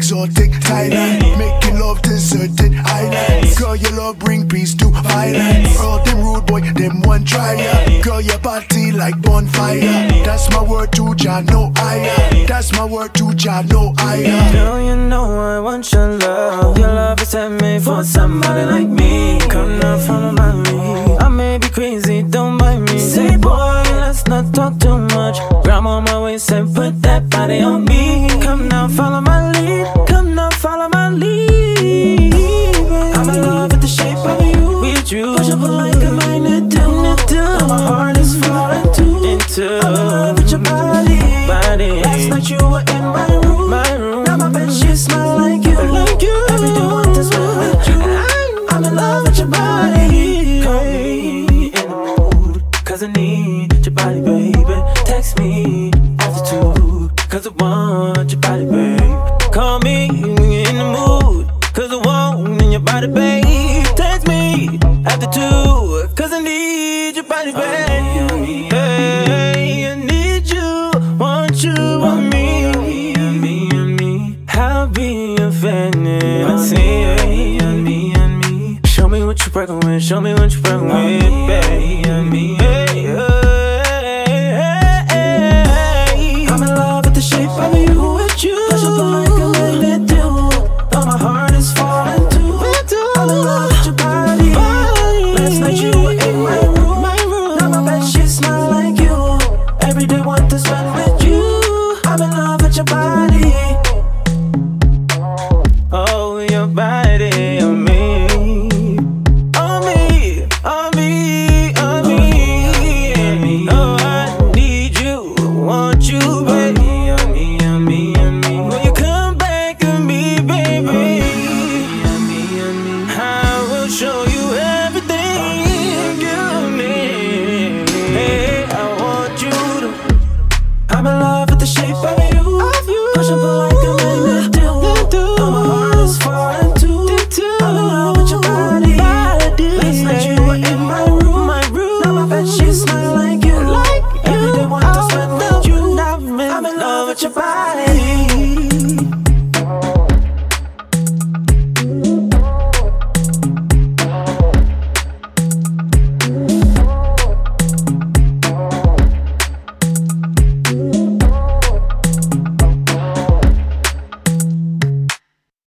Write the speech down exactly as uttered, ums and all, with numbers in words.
exotic Thailand. Making love deserted island. Girl, your love bring peace to violence. All them rude boy, them one trier. Girl, your body like bonfire. That's my word to Jah, no higher. That's my word to Jah, no higher. Girl, you know I want your love. Your love is handmade for somebody like me. Come now, follow my lead. I may be crazy, don't mind me. Say boy, let's not talk too much. Grab on my waist and put that body on me. Come now, follow my lead. Come now, follow my lead. I'm in love with the shape of you. With you, push up like a magnet do. Now my heart is falling too. Into I'm in love with your body. Body. Last night you were in my room. My room. Now my bed sheets smell like you. Like you. Every day want to smell like you. I'm in love with your body. Call me in the mood, cause I need your body, baby. Text me after two, cause I want your body, babe. Call me when you're in the mood, cause I want your body, babe. Text me after two, cause I need your body, babe. Hey, I need you, want you, want me. I'll be your fantasy. Show me what you're working with, show me what you're working with.